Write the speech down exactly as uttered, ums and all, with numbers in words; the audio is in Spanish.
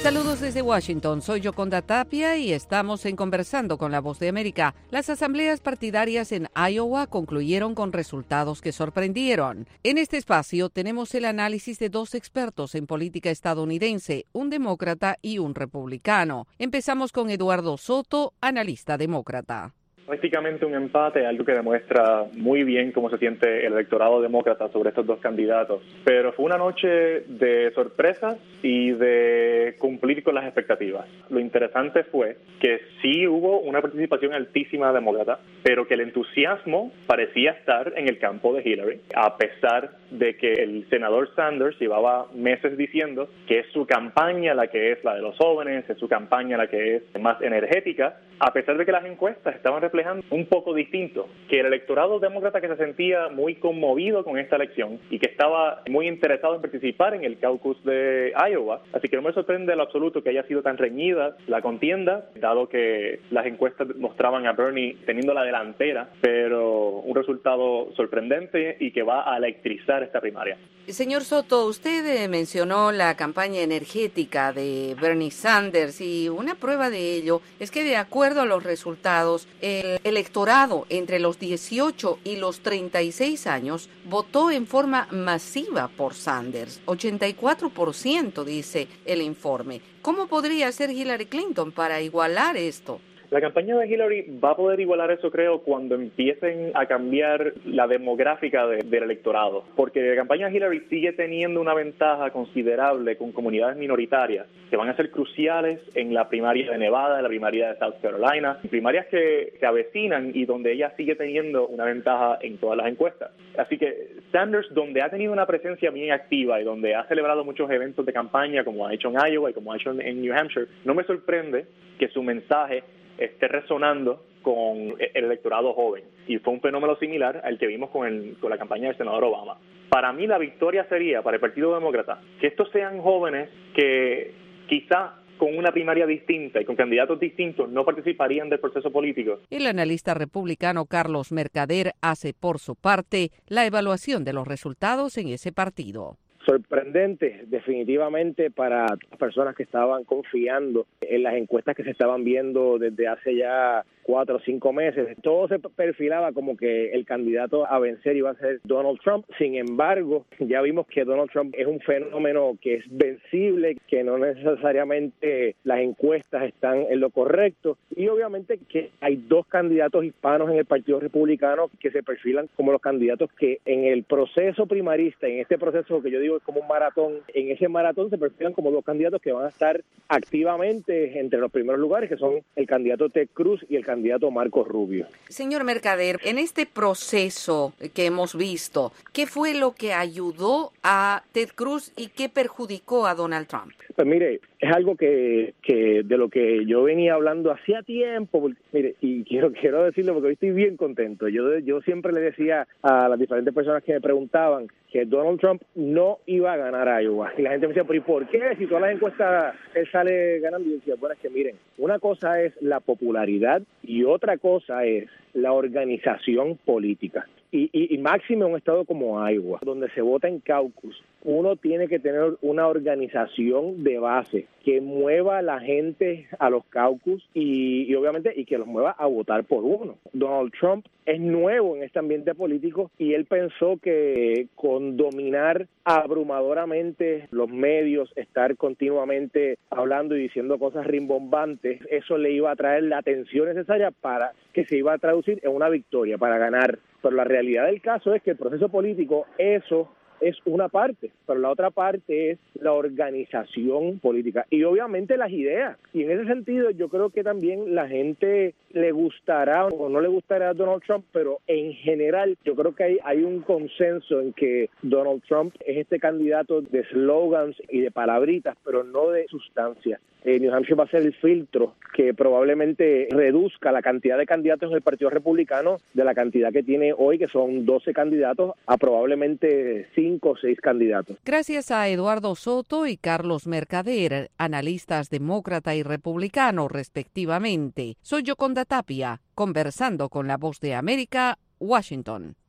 Saludos desde Washington, soy Yoconda Tapia y estamos en Conversando con la Voz de América. Las asambleas partidarias en Iowa concluyeron con resultados que sorprendieron. En este espacio tenemos el análisis de dos expertos en política estadounidense, un demócrata y un republicano. Empezamos con Eduardo Soto, analista demócrata. Prácticamente un empate, algo que demuestra muy bien cómo se siente el electorado demócrata sobre estos dos candidatos. Pero fue una noche de sorpresas y de cumplir con las expectativas. Lo interesante fue que sí hubo una participación altísima demócrata, pero que el entusiasmo parecía estar en el campo de Hillary, a pesar de que el senador Sanders llevaba meses diciendo que es su campaña la que es la de los jóvenes, es su campaña la que es más energética, a pesar de que las encuestas estaban reflejando un poco distinto, que el electorado demócrata que se sentía muy conmovido con esta elección y que estaba muy interesado en participar en el caucus de Iowa. Así que no me sorprende en lo absoluto que haya sido tan reñida la contienda, dado que las encuestas mostraban a Bernie teniendo la delantera, pero un resultado sorprendente y que va a electrizar esta primaria. Señor Soto, usted mencionó la campaña energética de Bernie Sanders y una prueba de ello es que de acuerdo a los resultados, el electorado entre los dieciocho y los treinta y seis años votó en forma masiva por Sanders, ochenta y cuatro por ciento dice el informe. ¿Cómo podría hacer Hillary Clinton para igualar esto? La campaña de Hillary va a poder igualar eso, creo, cuando empiecen a cambiar la demográfica de, del electorado, porque la campaña de Hillary sigue teniendo una ventaja considerable con comunidades minoritarias que van a ser cruciales en la primaria de Nevada, en la primaria de South Carolina, primarias que se avecinan y donde ella sigue teniendo una ventaja en todas las encuestas. Así que Sanders, donde ha tenido una presencia bien activa y donde ha celebrado muchos eventos de campaña, como ha hecho en Iowa y como ha hecho en New Hampshire, no me sorprende que su mensaje esté resonando con el electorado joven. Y fue un fenómeno similar al que vimos con, el, con la campaña del senador Obama. Para mí la victoria sería, para el Partido Demócrata, que estos sean jóvenes que quizá con una primaria distinta y con candidatos distintos no participarían del proceso político. El analista republicano Carlos Mercader hace por su parte la evaluación de los resultados en ese partido. Sorprendente, definitivamente, para personas que estaban confiando en las encuestas que se estaban viendo desde hace ya cuatro o cinco meses. Todo se perfilaba como que el candidato a vencer iba a ser Donald Trump. Sin embargo, ya vimos que Donald Trump es un fenómeno que es vencible, que no necesariamente las encuestas están en lo correcto. Y obviamente que hay dos candidatos hispanos en el Partido Republicano que se perfilan como los candidatos que en el proceso primarista, en este proceso que yo digo es como un maratón, en ese maratón se perfilan como dos candidatos que van a estar activamente entre los primeros lugares, que son el candidato Ted Cruz y el candidato candidato Marco Rubio. Señor Mercader, en este proceso que hemos visto, ¿qué fue lo que ayudó a Ted Cruz y qué perjudicó a Donald Trump? Pues mire, es algo que, que de lo que yo venía hablando hacía tiempo, porque, mire, y quiero quiero decirlo porque hoy estoy bien contento. Yo yo siempre le decía a las diferentes personas que me preguntaban que Donald Trump no iba a ganar Iowa. Y la gente me decía, ¿pero y por qué? Si todas las encuestas él sale ganando. Y yo decía, bueno, es que miren, una cosa es la popularidad y otra cosa es la organización política. Y, y, y máximo en un estado como Iowa, donde se vota en caucus, uno tiene que tener una organización de base que mueva a la gente a los caucus y, y obviamente y que los mueva a votar por uno. Donald Trump es nuevo en este ambiente político y él pensó que con dominar abrumadoramente los medios, estar continuamente hablando y diciendo cosas rimbombantes, eso le iba a traer la atención necesaria para que se iba a traducir en una victoria, para ganar. Pero la realidad del caso es que el proceso político, eso es una parte, pero la otra parte es la organización política y obviamente las ideas. Y en ese sentido yo creo que también la gente le gustará o no le gustará a Donald Trump, pero en general yo creo que hay, hay un consenso en que Donald Trump es este candidato de slogans y de palabritas, pero no de sustancia. Eh, New Hampshire va a ser el filtro que probablemente reduzca la cantidad de candidatos en el Partido Republicano de la cantidad que tiene hoy, que son doce candidatos, a probablemente cinco o seis candidatos. Gracias a Eduardo Soto y Carlos Mercader, analistas demócrata y republicano respectivamente. Soy Yoconda Tapia, conversando con la Voz de América, Washington.